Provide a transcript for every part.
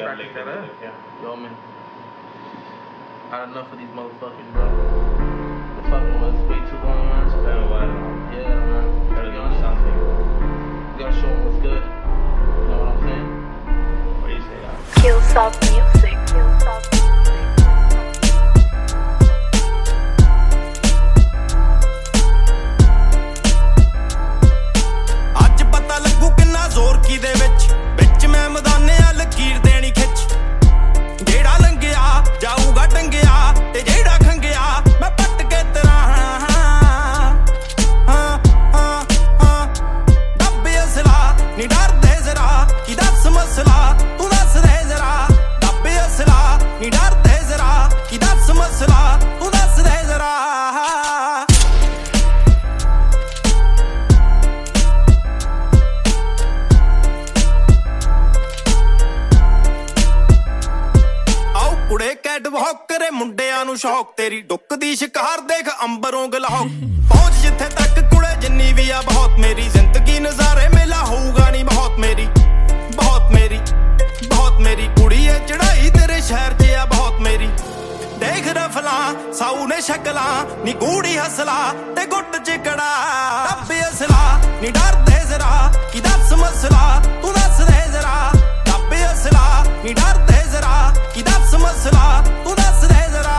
gotta lick that up. Yeah. Yo, man. I had enough of these motherfuckers, bro. The fucking was way too long, man. It's been a while. Yeah, man. Gotta do something. You gotta show them what's good. You know what I'm saying? What do you say, dog? Killsoft Music. ਅੱਜ ਪਤਾ ਲੱਗੂ ਕਿੰਨਾ ਜ਼ੋਰ ਕੀ ਦੇ ਵਿੱਚ ਮੈਂ ਮੈਦਾਨੇ ਆ ਲਕੀਰ ਦੇਣੀ ਖਿੱਚ ਜਿਹੜਾ ਲੰਘਿਆ ਜਾਊਗਾ ਟੰਗਿਆ ਤੇ ਜਿਹੜਾ ਖੰਗਿਆ ਮੈਂ ਪੱਟ ਕੇ ਤੇਰਾ ਦੱਬੇ ਅਸਲਾ ਨੀ ਡਰਦੇ ਜ਼ਰਾ ਕੀ ਦੱਸ ਮਸਲਾ ਤੂੰ ਦੱਸ ਦੇ ਜ਼ਰਾ ਦੱਬੇ ਅਸਲਾ ਨੀ ਡਰਦੇ ਜ਼ਰਾ ਕੀ ਦੱਸ ਮਸਲਾ ਤੂੰ ਦੱਸ ਦੇ ਜ਼ਰਾ ਕੁੜੇ ਕੈਟ ਵਾਕ ਕਰੇ ਮੁੰਡਿਆਂ ਨੂੰ ਸ਼ੌਕ ਤੇਰੀ ਡੁੱਕਦੀ ਸ਼ਿਕਾਰ ਦੇਖ ਅੰਬਰੋਂ ਗਲਾਹੌਕ ਪਹੁੰਚ ਜਿੱਥੇ ਤੱਕ ਕੁੜੇ ਜਿੰਨੀ ਵੀ ਆ ਬਹੁਤ ਮੇਰੀ ਜ਼ਿੰਦਗੀ ਨਜ਼ਾਰੇ ਮੇਲਾ ਹੋਊਗਾ ਨਹੀਂ ਬਹੁਤ ਮੇਰੀ ਕੁੜੀ ਏ ਚੜਾਈ ਤੇਰੇ ਸ਼ਹਿਰ 'ਚ ਆ ਬਹੁਤ ਮੇਰੀ ਦੇਖ ਰਫਲਾਂ ਸਾਊ ਨੇ ਸ਼ਕਲਾਂ ਨੀ ਗੂੜੀ ਹਸਲਾ ਤੇ ਗੁੱਟ 'ਚ ਕੜਾ ਦੱਬੇ ਅਸਲਾ ਨੀ ਡਰਦੇ ਜ਼ਰਾ ਕੀ ਦੱਸ ਮਸਲਾ ਤੂੰ ਦੱਸ ਦੇ ਜ਼ਰਾ ਦੱਬੇ ਅਸਲਾ ਨੀ ਡਰਦੇ ਜ਼ਰਾ ਕੀ ਦੱਸ ਮਸਲਾ ਤੂੰ ਦੱਸ ਦੇ ਜ਼ਰਾ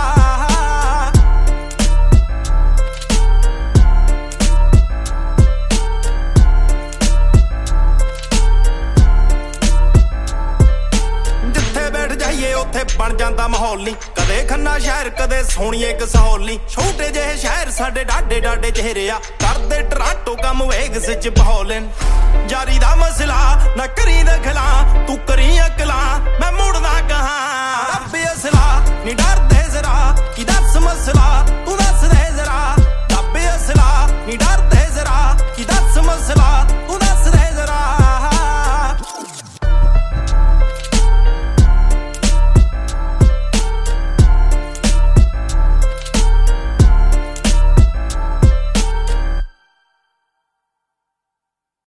ਜਿੱਥੇ ਬੈਠ ਜਾਈਏ ਉੱਥੇ ਬਣ ਜਾਂਦਾ ਮਾਹੌਲ ਨੀ ਕਦੇ ਖੰਨਾ ਸ਼ਹਿਰ ਕਦੇ ਸੋਹਣੀਏ ਇੱਕ ਸਹੌਲ ਨੀ ਛੋਟੇ ਜਿਹੇ ਸ਼ਹਿਰ ਸਾਡੇ ਡਾਡੇ ਚਿਹਰੇ ਆ ਕਰਦੇ ਟਰਾਂਟੋ ਕੰਮ ਵੇਗ ਸਿੱਚ ਬਹੌਲਨ ਜਾਰੀ ਦਾ ਮਸਲਾ ਨਾ ਕਰੀ ਦਖਲਾ ਤੂੰ ਕਰੀ